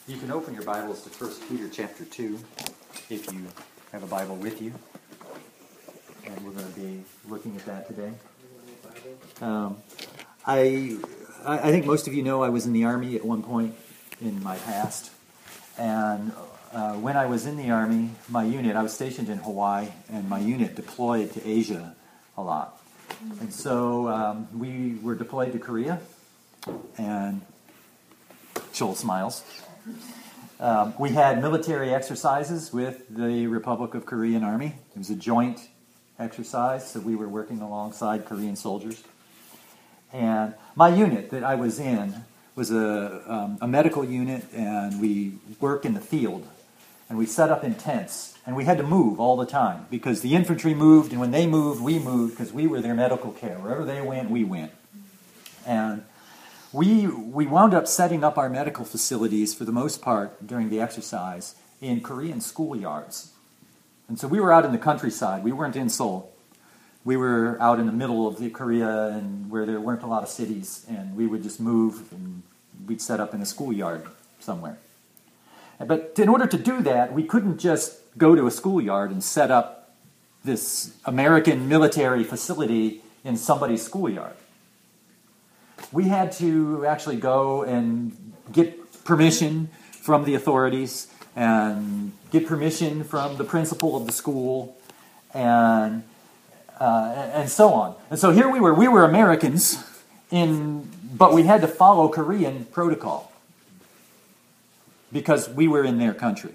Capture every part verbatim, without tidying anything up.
You can open your Bibles to First Peter chapter two, if you have a Bible with you. And we're going to be looking at that today. Um, I, I think most of you know I was in the Army at one point in my past. And uh, when I was in the Army, my unit, I was stationed in Hawaii, and my unit deployed to Asia a lot. And so um, we were deployed to Korea, and Joel smiles. Um, we had military exercises with the Republic of Korean Army. It was a joint exercise, so we were working alongside Korean soldiers. And my unit that I was in was a, um, a medical unit, and we worked in the field. And we set up in tents, and we had to move all the time because the infantry moved, and when they moved, we moved because we were their medical care. Wherever they went, we went. And We we wound up setting up our medical facilities, for the most part, during the exercise, in Korean schoolyards. And so we were out in the countryside. We weren't in Seoul. We were out in the middle of the Korea, and where there weren't a lot of cities, and we would just move, and we'd set up in a schoolyard somewhere. But in order to do that, we couldn't just go to a schoolyard and set up this American military facility in somebody's schoolyard. We had to actually go and get permission from the authorities and get permission from the principal of the school and uh, and so on. And so here we were. We were Americans, in, but we had to follow Korean protocol because we were in their country.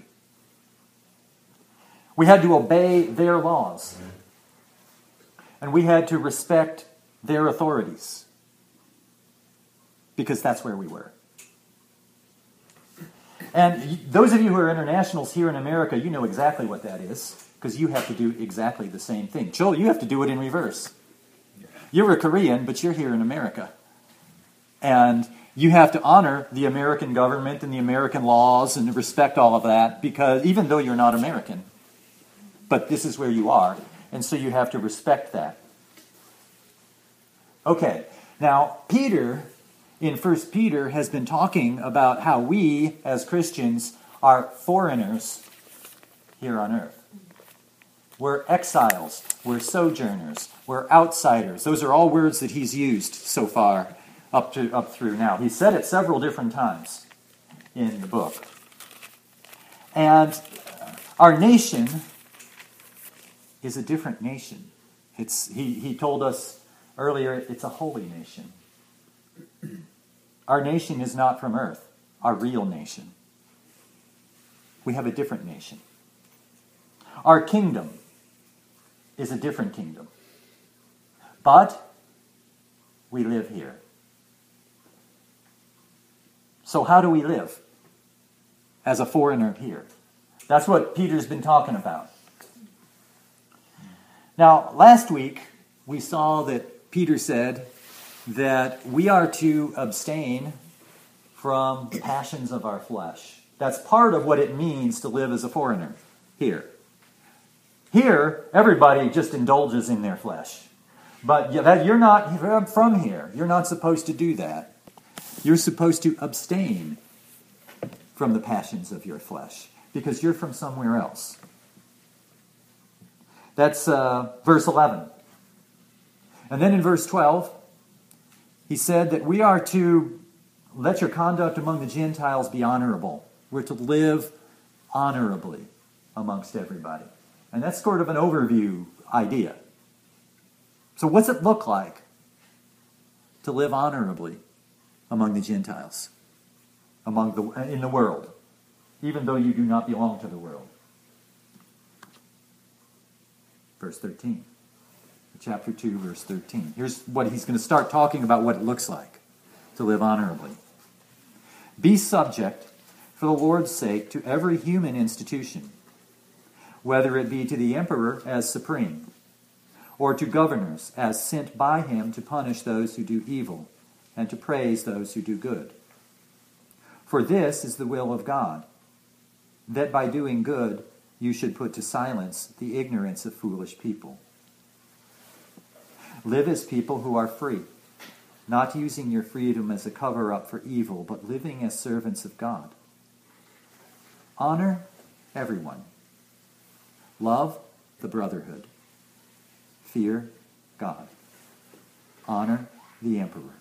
We had to obey their laws, and we had to respect their authorities, because that's where we were. And those of you who are internationals here in America, you know exactly what that is, because you have to do exactly the same thing. Joel, you have to do it in reverse. You're a Korean, but you're here in America. And you have to honor the American government and the American laws and respect all of that, because even though you're not American, but this is where you are, and so you have to respect that. Okay, now Peter, in First Peter, has been talking about how we, as Christians, are foreigners here on earth. We're exiles, we're sojourners, we're outsiders. Those are all words that he's used so far up to up through now. He said it several different times in the book. And our nation is a different nation. It's he, he told us earlier, it's a holy nation. Our nation is not from earth, our real nation. We have a different nation. Our kingdom is a different kingdom. But we live here. So how do we live as a foreigner here? That's what Peter's been talking about. Now, last week we saw that Peter said that we are to abstain from the passions of our flesh. That's part of what it means to live as a foreigner here. Here, everybody just indulges in their flesh. But you're not from here. You're not supposed to do that. You're supposed to abstain from the passions of your flesh, because you're from somewhere else. That's uh, verse eleven. And then in verse twelve, he said that we are to let your conduct among the Gentiles be honorable. We're to live honorably amongst everybody. And that's sort of an overview idea. So what's it look like to live honorably among the Gentiles, among the in the world, even though you do not belong to the world? Verse thirteen. Chapter two, verse thirteen. Here's what he's going to start talking about, what it looks like to live honorably. Be subject, for the Lord's sake, to every human institution, whether it be to the emperor as supreme, or to governors as sent by him to punish those who do evil, and to praise those who do good. For this is the will of God, that by doing good you should put to silence the ignorance of foolish people. Live as people who are free, not using your freedom as a cover-up for evil, but living as servants of God. Honor everyone. Love the brotherhood. Fear God. Honor the emperor.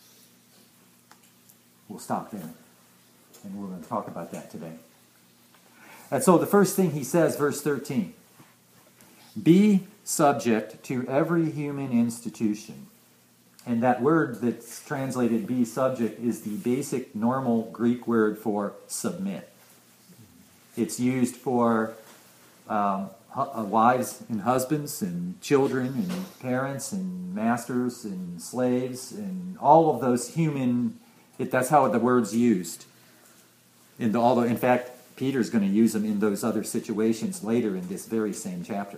We'll stop there. And we're going to talk about that today. And so the first thing he says, verse thirteen, be subject to every human institution. And that word that's translated be subject is the basic normal Greek word for submit. It's used for um, wives and husbands and children and parents and masters and slaves and all of those human, it, that's how the word's used. And although, in fact, Peter's going to use them in those other situations later in this very same chapter.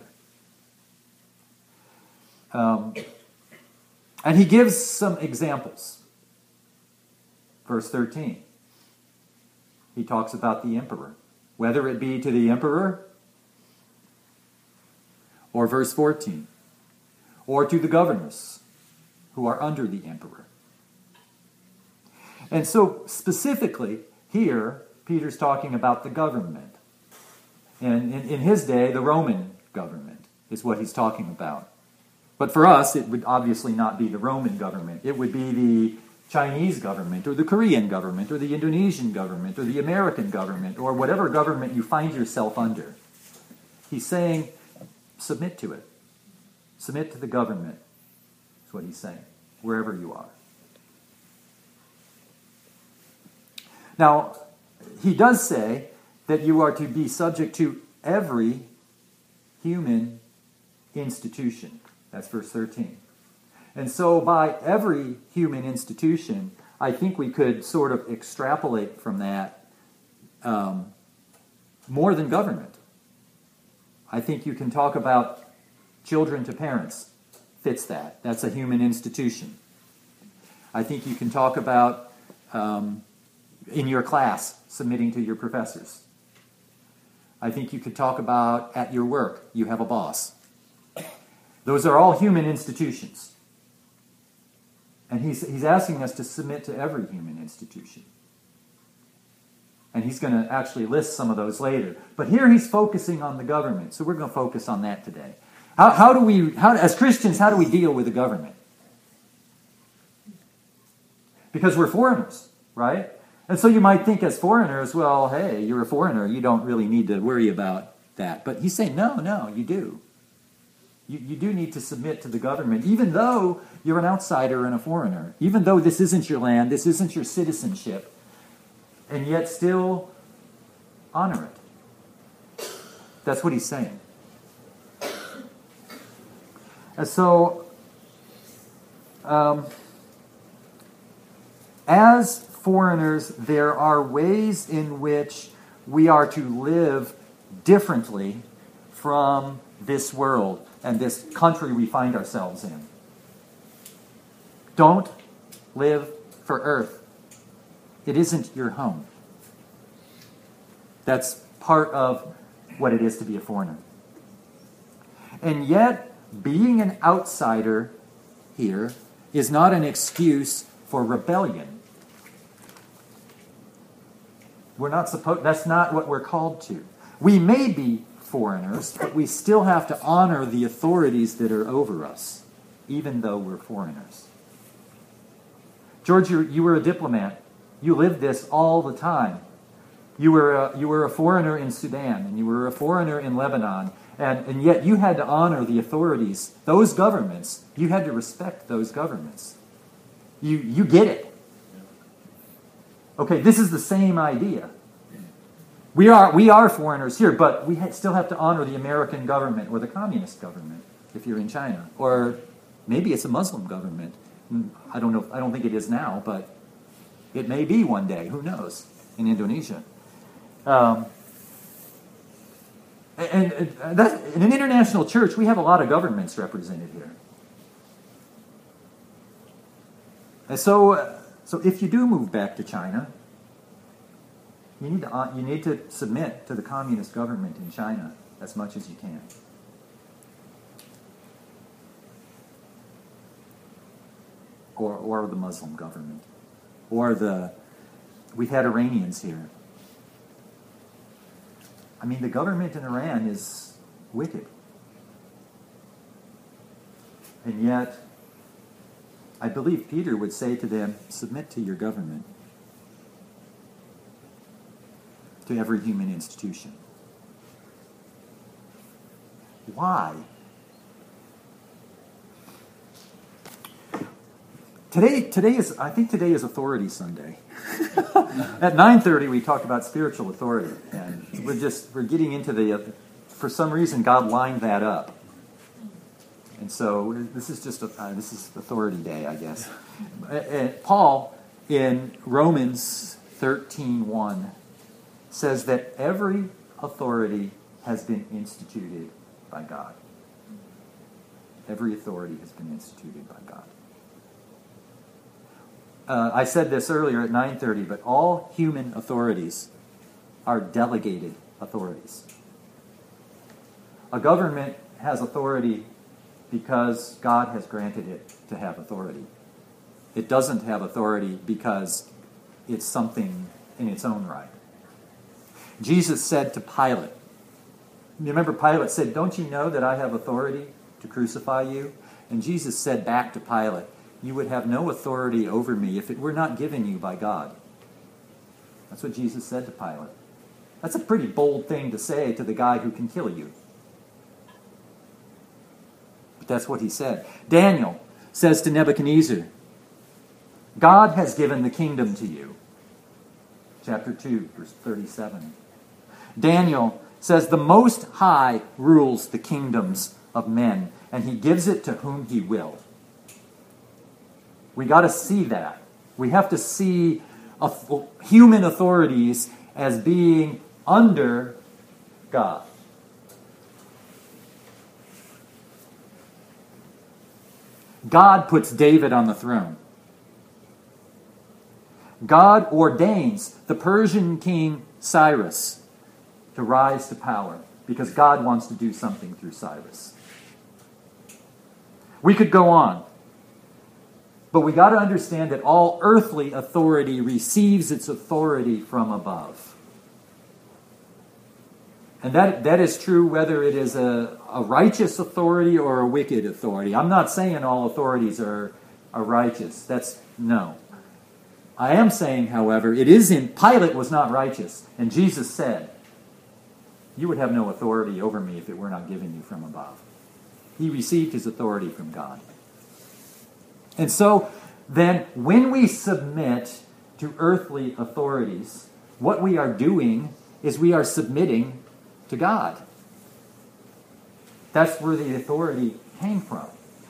Um, and he gives some examples. Verse thirteen. He talks about the emperor. Whether it be to the emperor, or verse fourteen, or to the governors who are under the emperor. And so specifically here, Peter's talking about the government. And in, in his day, the Roman government is what he's talking about. But for us, it would obviously not be the Roman government. It would be the Chinese government, or the Korean government, or the Indonesian government, or the American government, or whatever government you find yourself under. He's saying, submit to it. Submit to the government, is what he's saying, wherever you are. Now, he does say that you are to be subject to every human institution. That's verse thirteen. And so by every human institution, I think we could sort of extrapolate from that um, more than government. I think you can talk about children to parents. Fits that. That's a human institution. I think you can talk about um, in your class, submitting to your professors. I think you could talk about at your work, you have a boss. Those are all human institutions. And he's, he's asking us to submit to every human institution. And he's going to actually list some of those later. But here he's focusing on the government. So we're going to focus on that today. How, how do we, how, as Christians, how do we deal with the government? Because we're foreigners, right? And so you might think as foreigners, well, hey, you're a foreigner. You don't really need to worry about that. But he's saying, no, no, you do. You, you do need to submit to the government, even though you're an outsider and a foreigner. Even though this isn't your land, this isn't your citizenship. And yet still honor it. That's what he's saying. And so, um, as foreigners, there are ways in which we are to live differently from this world and this country we find ourselves in. Don't live for earth. It isn't your home. That's part of what it is to be a foreigner. And yet, being an outsider here is not an excuse for rebellion. We're not supposed, that's not what we're called to. We may be foreigners, but we still have to honor the authorities that are over us, even though we're foreigners. George, you, you were a diplomat. You lived this all the time. You were a, you were a foreigner in Sudan, and you were a foreigner in Lebanon, and, and yet you had to honor the authorities, those governments. You had to respect those governments. You, you get it. Okay, this is the same idea. We are, we are foreigners here, but we ha- still have to honor the American government or the communist government if you're in China. Or maybe it's a Muslim government. I don't know. I don't think it is now, but it may be one day. Who knows? In Indonesia. Um, and and that, in an international church, we have a lot of governments represented here. And so, so if you do move back to China, you need to you need to submit to the communist government in China as much as you can. Or or the Muslim government, or the we've had Iranians here. I mean, the government in Iran is wicked. And yet, I believe Peter would say to them, submit to your government, to every human institution. Why? Today, today is, I think today is Authority Sunday. At nine thirty, we talked about spiritual authority, and we're just, we're getting into the, uh, for some reason, God lined that up. And so this is just, a, uh, this is Authority Day, I guess. Uh, Paul, in Romans thirteen one, says that every authority has been instituted by God. Every authority has been instituted by God. Uh, I said this earlier at nine thirty, but all human authorities are delegated authorities. A government has authority because God has granted it to have authority. It doesn't have authority because it's something in its own right. Jesus said to Pilate, you remember Pilate said, don't you know that I have authority to crucify you? And Jesus said back to Pilate, you would have no authority over me if it were not given you by God. That's what Jesus said to Pilate. That's a pretty bold thing to say to the guy who can kill you. But that's what he said. Daniel says to Nebuchadnezzar, God has given the kingdom to you. Chapter two, verse thirty-seven. Daniel says the Most High rules the kingdoms of men, and he gives it to whom he will. We got to see that. We have to see human authorities as being under God. God puts David on the throne. God ordains the Persian king Cyrus to rise to power because God wants to do something through Cyrus. We could go on. But we got to understand that all earthly authority receives its authority from above. And that, that is true whether it is a, a righteous authority or a wicked authority. I'm not saying all authorities are, are righteous. That's, no. I am saying, however, it is in, Pilate was not righteous. And Jesus said, you would have no authority over me if it were not given you from above. He received his authority from God. And so, then, when we submit to earthly authorities, what we are doing is we are submitting to God. That's where the authority came from.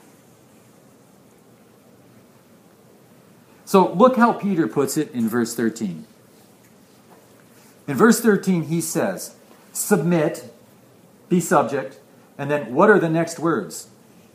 So, look how Peter puts it in verse thirteen. In verse thirteen, he says, submit, be subject, and then what are the next words?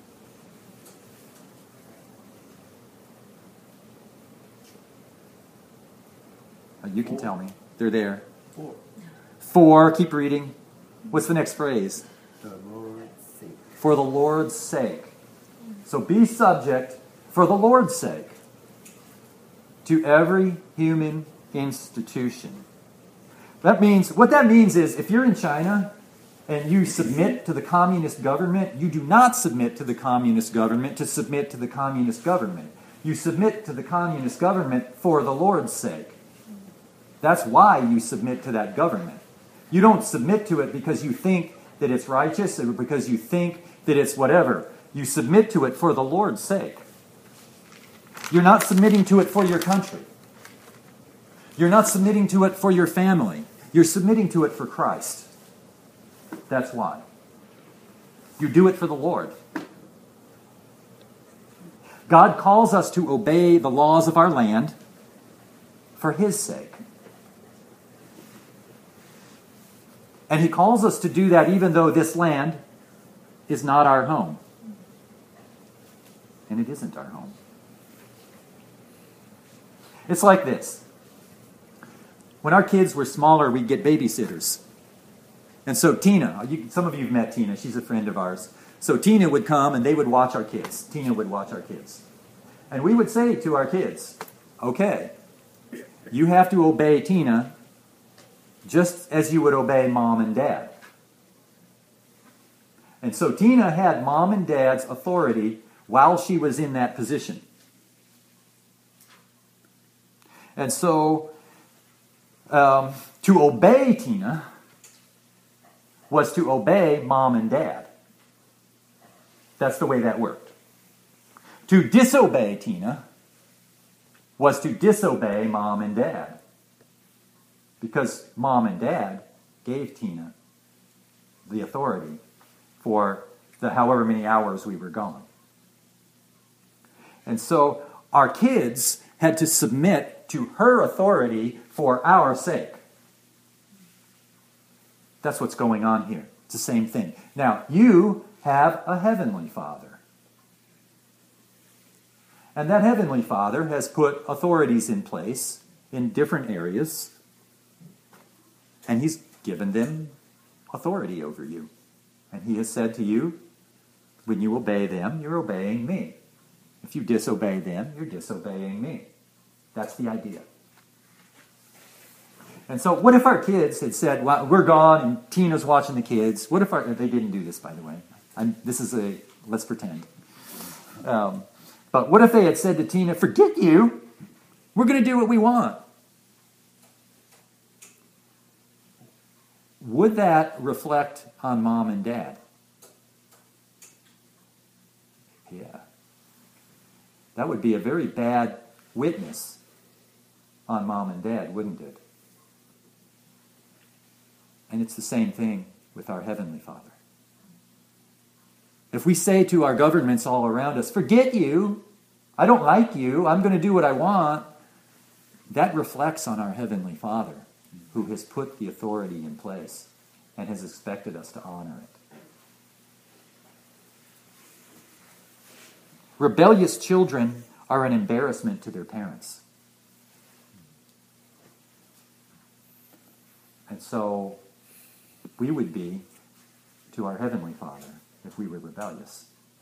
You can tell me. They're there. For. For, keep reading. What's the next phrase? The Lord's sake. For the Lord's sake. So be subject for the Lord's sake to every human institution. That means, what that means is, if you're in China and you submit to the communist government, you do not submit to the communist government to submit to the communist government. You submit to the communist government for the Lord's sake. That's why you submit to that government. You don't submit to it because you think that it's righteous or because you think that it's whatever. You submit to it for the Lord's sake. You're not submitting to it for your country. You're not submitting to it for your family. You're submitting to it for Christ. That's why. You do it for the Lord. God calls us to obey the laws of our land for His sake. And He calls us to do that even though this land is not our home. And it isn't our home. It's like this. When our kids were smaller, we'd get babysitters. And so Tina, you, some of you have met Tina. She's a friend of ours. So Tina would come and they would watch our kids. Tina would watch our kids. And we would say to our kids, okay, you have to obey Tina just as you would obey mom and dad. And so Tina had mom and dad's authority while she was in that position. And so um, to obey Tina was to obey mom and dad. That's the way that worked. To disobey Tina was to disobey mom and dad. Because mom and dad gave Tina the authority for the however many hours we were gone. And so our kids had to submit to her authority for our sake. That's what's going on here. It's the same thing. Now, you have a heavenly Father. And that heavenly Father has put authorities in place in different areas, and he's given them authority over you. And he has said to you, when you obey them, you're obeying me. If you disobey them, you're disobeying me. That's the idea. And so what if our kids had said, well, we're gone and Tina's watching the kids. What if our, they didn't do this, by the way. I'm, this is a, let's pretend. Um, but what if they had said to Tina, forget you, we're going to do what we want. Would that reflect on mom and dad? Yeah. That would be a very bad witness on mom and dad, wouldn't it? And it's the same thing with our Heavenly Father. If we say to our governments all around us, forget you, I don't like you, I'm going to do what I want, that reflects on our Heavenly Father, who has put the authority in place and has expected us to honor it. Rebellious children are an embarrassment to their parents. And so we would be to our Heavenly Father if we were rebellious.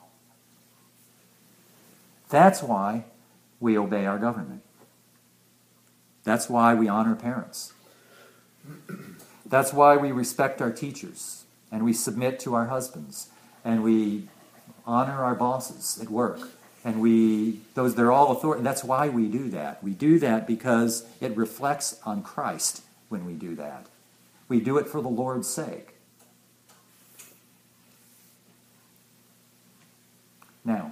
That's why we obey our government. That's why we honor parents. That's why we respect our teachers, and we submit to our husbands, and we honor our bosses at work, and we those they're all authority. That's why we do that. We do that because it reflects on Christ when we do that. We do it for the Lord's sake. Now,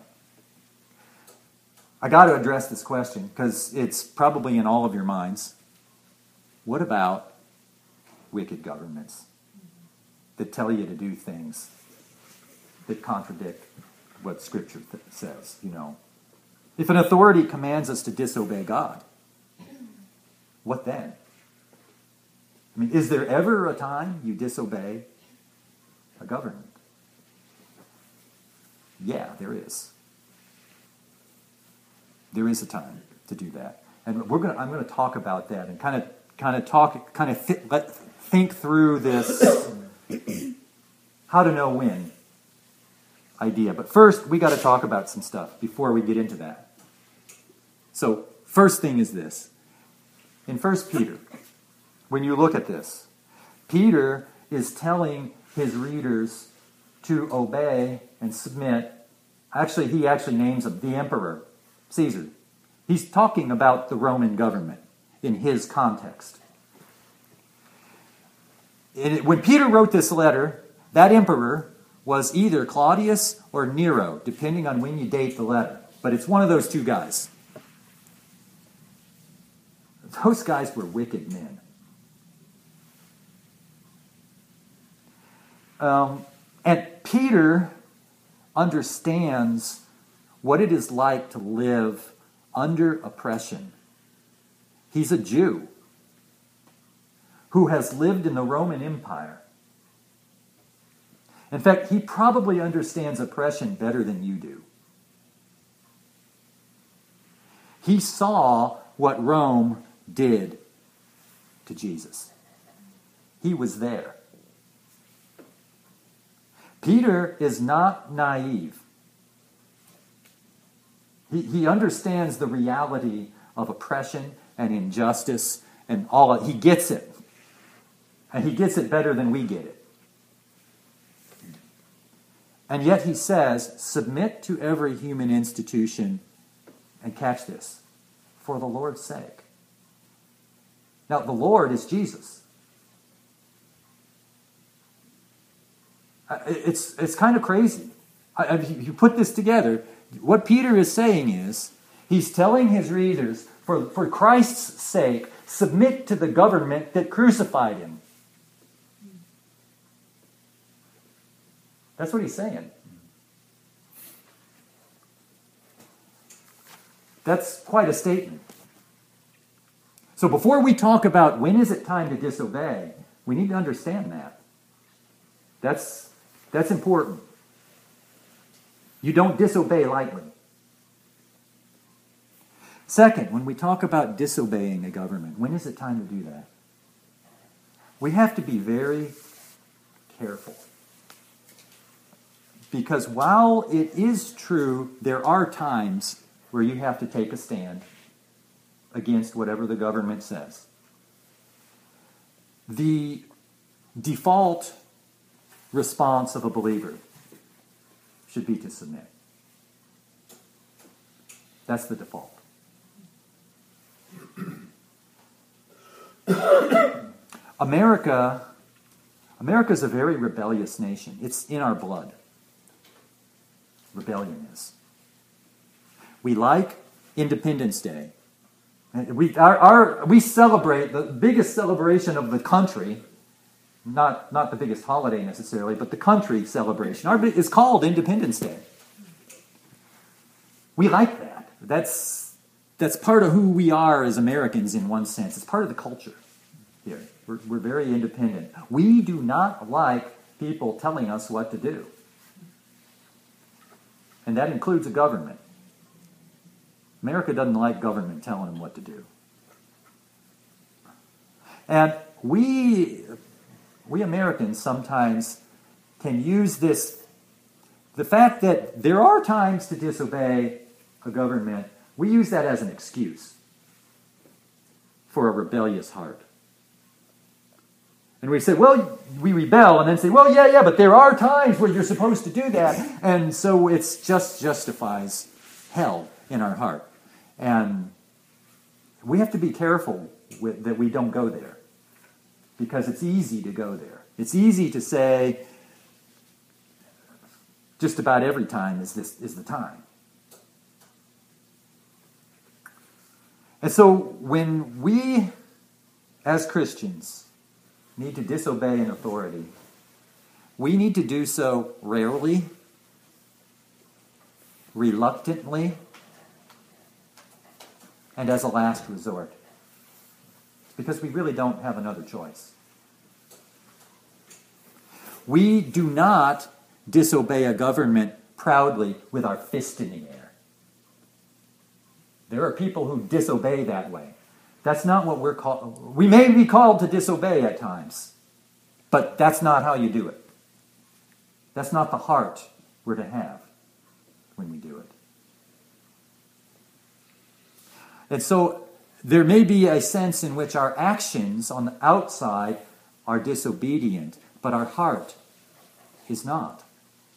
I got to address this question because it's probably in all of your minds. What about wicked governments that tell you to do things that contradict what Scripture th- says, you know? If an authority commands us to disobey God, what then? I mean, is there ever a time you disobey a government? Yeah, there is. There is a time to do that. And we're going to I'm going to talk about that and kind of kind of talk kind of th- let think through this how to know when idea. But first, we got to talk about some stuff before we get into that. So, first thing is this. In First Peter, when you look at this, Peter is telling his readers to obey and submit. Actually, he actually names him the emperor, Caesar. He's talking about the Roman government in his context. And it, when Peter wrote this letter, that emperor was either Claudius or Nero, depending on when you date the letter. But it's one of those two guys. Those guys were wicked men. Um, and Peter understands what it is like to live under oppression. He's a Jew who has lived in the Roman Empire. In fact, he probably understands oppression better than you do. He saw what Rome did to Jesus. He was there. Peter is not naive. He, he understands the reality of oppression and injustice and all of, he gets it. And he gets it better than we get it. And yet he says, submit to every human institution, and catch this, for the Lord's sake. Now, the Lord is Jesus. It's, it's kind of crazy. If you put this together, what Peter is saying is, he's telling his readers, for, for Christ's sake, submit to the government that crucified him. That's what he's saying. That's quite a statement. So before we talk about when is it time to disobey, we need to understand that. That's, that's important. You don't disobey lightly. Second, when we talk about disobeying a government, when is it time to do that? We have to be very careful. Because while it is true, there are times where you have to take a stand against whatever the government says. The default response of a believer should be to submit. That's the default. America, America is a very rebellious nation. It's in our blood. Rebellion is. We like Independence Day. We, our, our, we celebrate the biggest celebration of the country, not, not the biggest holiday necessarily, but the country celebration. Our, it's called Independence Day. We like that. That's, that's part of who we are as Americans in one sense. It's part of the culture here. We're, we're very independent. We do not like people telling us what to do. And that includes a government. America doesn't like government telling them what to do. And we, we Americans sometimes can use this, the fact that there are times to disobey a government, we use that as an excuse for a rebellious heart. And we say, well, we rebel, and then say, well, yeah, yeah, but there are times where you're supposed to do that. And so it just justifies hell in our heart. And we have to be careful with, that we don't go there. Because it's easy to go there. It's easy to say, just about every time is this is the time. And so when we, as Christians, need to disobey an authority, we need to do so rarely, reluctantly, and as a last resort. Because we really don't have another choice. We do not disobey a government proudly with our fist in the air. There are people who disobey that way. That's not what we're called. We may be called to disobey at times, but that's not how you do it. That's not the heart we're to have when we do it. And so there may be a sense in which our actions on the outside are disobedient, but our heart is not.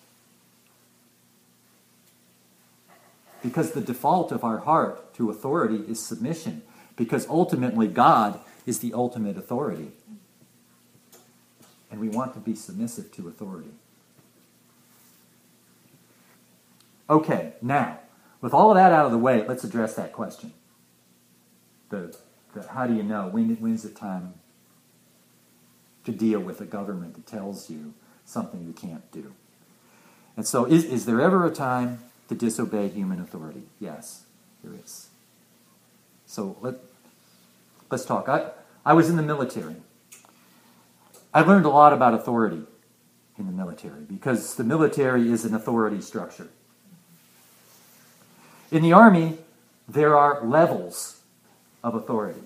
Because the default of our heart to authority is submission. Because ultimately God is the ultimate authority. And we want to be submissive to authority. Okay, now, with all of that out of the way, let's address that question. The, the how do you know? When, when's the time to deal with a government that tells you something you can't do? And so is, is there ever a time to disobey human authority? Yes, there is. So let, let's talk. I, I was in the military. I learned a lot about authority in the military because the military is an authority structure. In the Army, there are levels of authority.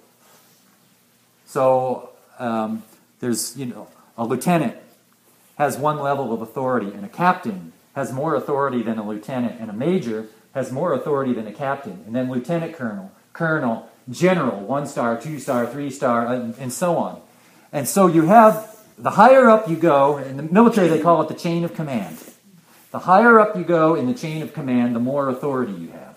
So um, there's, you know, a lieutenant has one level of authority, and a captain has more authority than a lieutenant, and a major has more authority than a captain, and then lieutenant colonel, colonel, general, one star, two star, three star, and, and so on. And so you have, the higher up you go, in the military they call it the chain of command. The higher up you go in the chain of command, the more authority you have.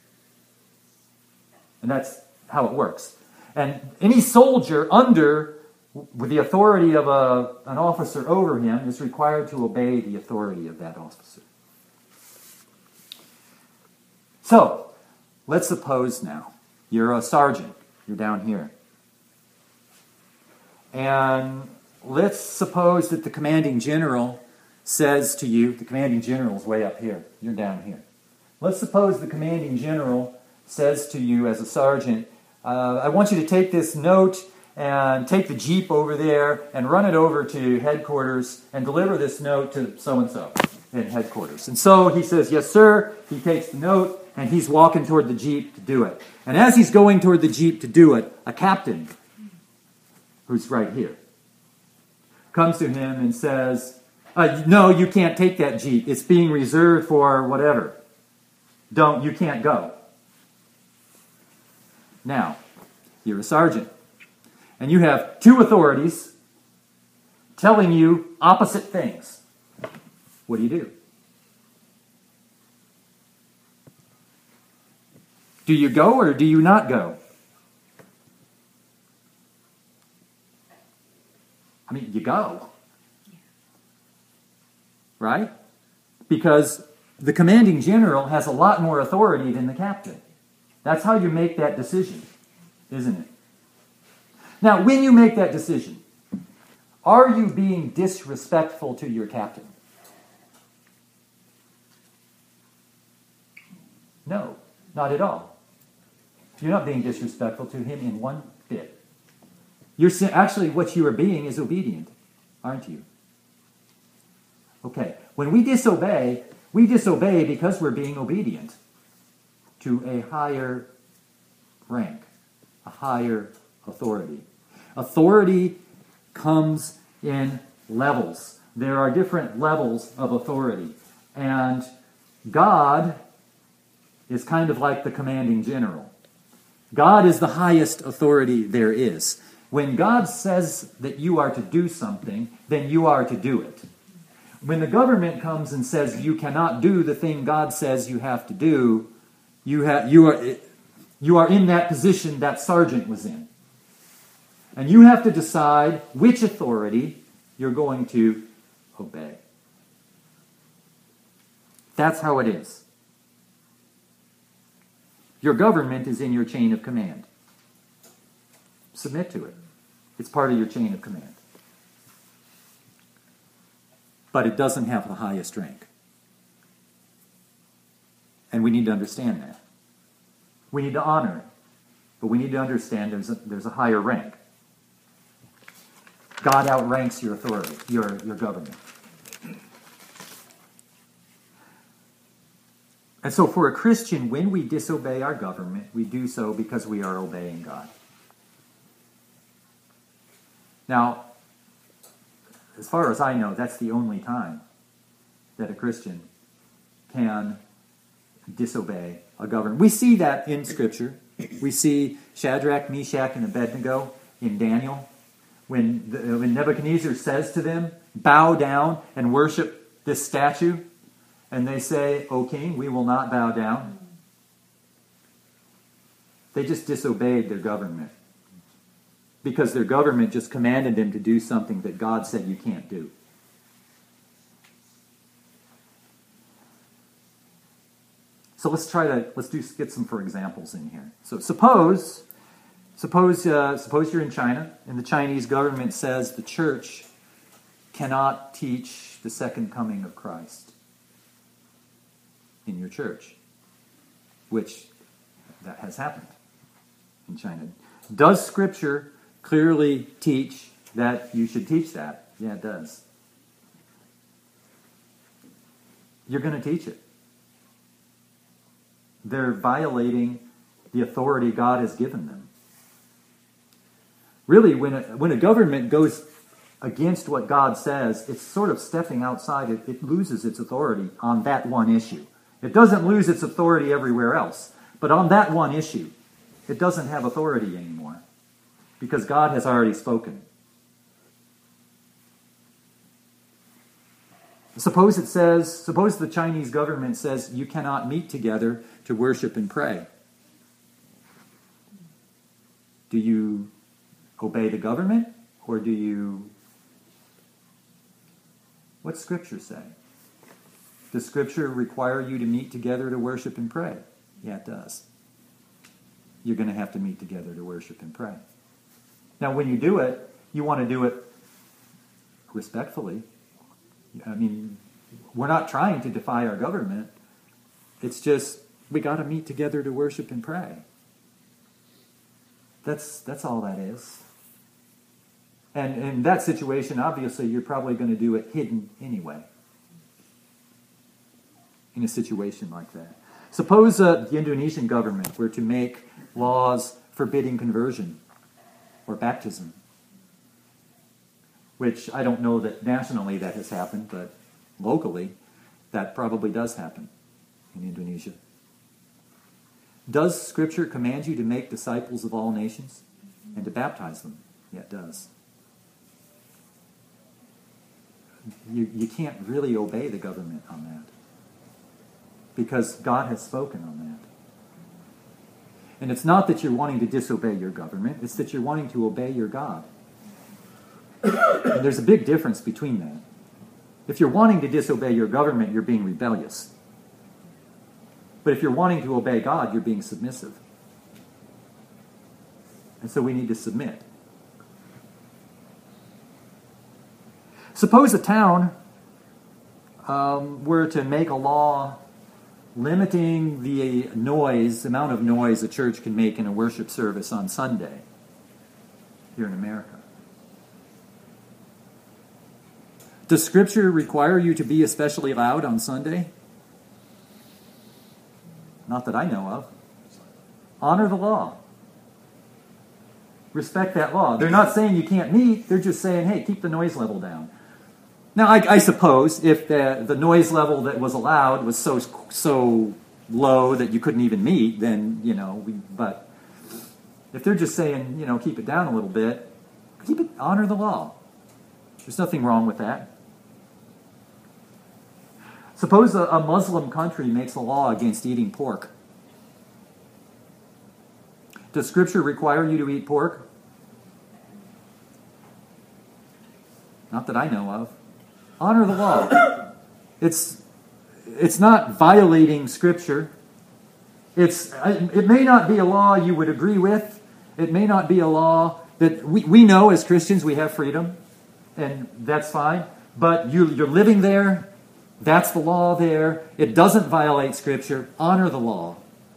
And that's how it works. And any soldier under, with the authority of a, an officer over him, is required to obey the authority of that officer. So, let's suppose now, you're a sergeant. You're down here. And let's suppose that the commanding general says to you, the commanding general is way up here. You're down here. Let's suppose the commanding general says to you as a sergeant, uh, I want you to take this note and take the Jeep over there and run it over to headquarters and deliver this note to so-and-so in headquarters. And so he says, yes, sir. He takes the note and he's walking toward the Jeep to do it. And as he's going toward the Jeep to do it, a captain, who's right here, comes to him and says, uh, no, you can't take that Jeep. It's being reserved for whatever. Don't, you can't go. Now, you're a sergeant, and you have two authorities telling you opposite things. What do you do? Do you go or do you not go? I mean, you go. Right? Because the commanding general has a lot more authority than the captain. That's how you make that decision, isn't it? Now, when you make that decision, are you being disrespectful to your captain? No, not at all. You're not being disrespectful to him in one bit. You're actually, what you are being is obedient, aren't you? Okay, when we disobey, we disobey because we're being obedient to a higher rank, a higher authority. Authority comes in levels. There are different levels of authority. And God is kind of like the commanding general. God is the highest authority there is. When God says that you are to do something, then you are to do it. When the government comes and says you cannot do the thing God says you have to do, you have you are you are in that position that sergeant was in. And you have to decide which authority you're going to obey. That's how it is. Your government is in your chain of command. Submit to it. It's part of your chain of command. But it doesn't have the highest rank. And we need to understand that. We need to honor it. But we need to understand there's a, there's a higher rank. God outranks your authority, your, your government. And so for a Christian, when we disobey our government, we do so because we are obeying God. Now, as far as I know, that's the only time that a Christian can disobey a government. We see that in Scripture. We see Shadrach, Meshach, and Abednego in Daniel. When, the, when Nebuchadnezzar says to them, bow down and worship this statue, and they say, O king, we will not bow down. They just disobeyed their government. Because their government just commanded them to do something that God said you can't do. So let's try to, let's do get some for examples in here. So suppose, suppose, uh, suppose you're in China, and the Chinese government says the church cannot teach the second coming of Christ in your church, which that has happened in China. Does Scripture clearly teach that you should teach that? Yeah, it does. You're going to teach it. They're violating the authority God has given them. Really, when a, when a government goes against what God says, it's sort of stepping outside. It, it loses its authority on that one issue. It doesn't lose its authority everywhere else. But on that one issue, it doesn't have authority anymore. Because God has already spoken. Suppose it says, suppose the Chinese government says you cannot meet together to worship and pray. Do you obey the government, or do you... What's Scripture say? Does Scripture require you to meet together to worship and pray? Yeah, it does. You're going to have to meet together to worship and pray. Now, when you do it, you want to do it respectfully. I mean, we're not trying to defy our government. It's just, we got to meet together to worship and pray. That's that's all that is. And in that situation, obviously, you're probably going to do it hidden anyway. In a situation like that. Suppose uh, the Indonesian government were to make laws forbidding conversion or baptism, which I don't know that nationally that has happened, but locally that probably does happen in Indonesia. Does Scripture command you to make disciples of all nations and to baptize them? Yeah, it does. You, you can't really obey the government on that because God has spoken on that. And it's not that you're wanting to disobey your government, it's that you're wanting to obey your God. And there's a big difference between that. If you're wanting to disobey your government, you're being rebellious. But if you're wanting to obey God, you're being submissive. And so we need to submit. Suppose a town um, were to make a law limiting the noise, the amount of noise a church can make in a worship service on Sunday here in America. Does Scripture require you to be especially loud on Sunday? Not that I know of. Honor the law. Respect that law. They're not saying you can't meet. They're just saying, hey, keep the noise level down. Now, I, I suppose if the, the noise level that was allowed was so so low that you couldn't even meet, then, you know, we, but if they're just saying, you know, keep it down a little bit, keep it, honor the law. There's nothing wrong with that. Suppose a, a Muslim country makes a law against eating pork. Does Scripture require you to eat pork? Not that I know of. Honor the law. It's it's not violating Scripture. It's it may not be a law you would agree with. It may not be a law that we, we know as Christians we have freedom, and that's fine. But you, you're living there. That's the law there. It doesn't violate Scripture. Honor the law.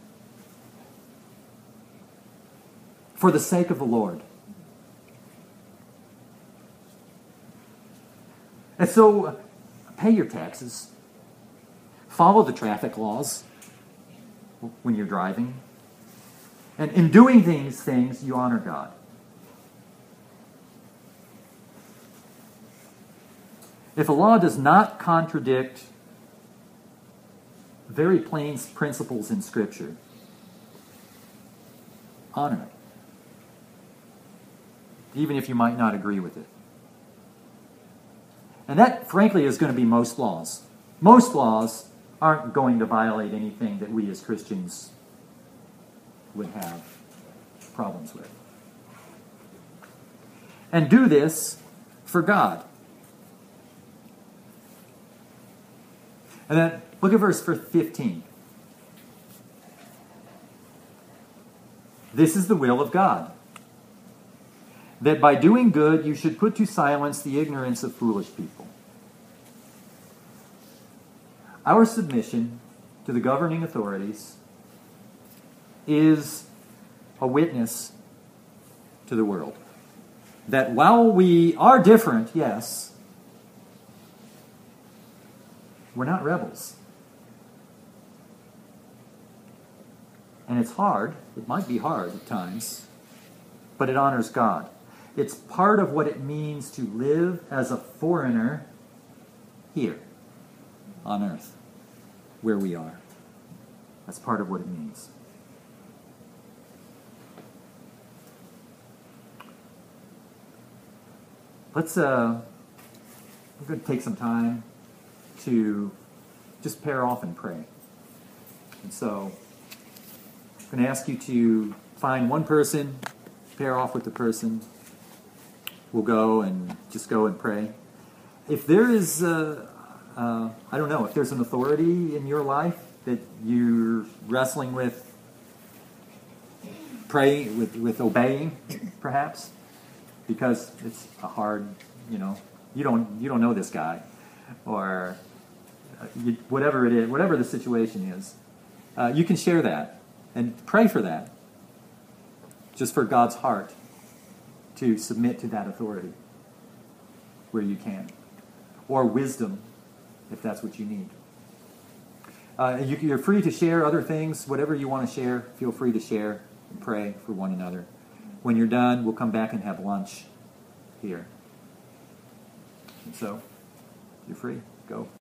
For the sake of the Lord. And so, pay your taxes. Follow the traffic laws when you're driving. And in doing these things, you honor God. If a law does not contradict very plain principles in Scripture, honor it, even if you might not agree with it. And that, frankly, is going to be most laws. Most laws aren't going to violate anything that we as Christians would have problems with. And do this for God. And then look at verse fifteen. This is the will of God, that by doing good you should put to silence the ignorance of foolish people. Our submission to the governing authorities is a witness to the world. That while we are different, yes, we're not rebels. And it's hard. It might be hard at times, but it honors God. It's part of what it means to live as a foreigner here on earth, where we are. That's part of what it means. Let's, uh, we're going to take some time to just pair off and pray. And so I'm going to ask you to find one person, pair off with the person. We'll go and just go and pray. If there is, uh, uh, I don't know, if there's an authority in your life that you're wrestling with, praying, with, with obeying, perhaps, because it's a hard, you know, you don't you don't know this guy, or uh, you, whatever it is, whatever the situation is, uh, you can share that and pray for that, just for God's heart to submit to that authority where you can, or wisdom if that's what you need. Uh, you, you're free to share other things, whatever you want to share. Feel free to share and pray for one another. When you're done, we'll come back and have lunch here. And so, you're free. Go.